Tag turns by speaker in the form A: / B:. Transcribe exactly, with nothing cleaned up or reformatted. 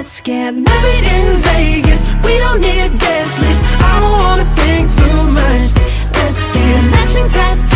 A: Let's get married in Vegas. We don't need a guest list. I don't wanna think too much. Let's get matching tattoos.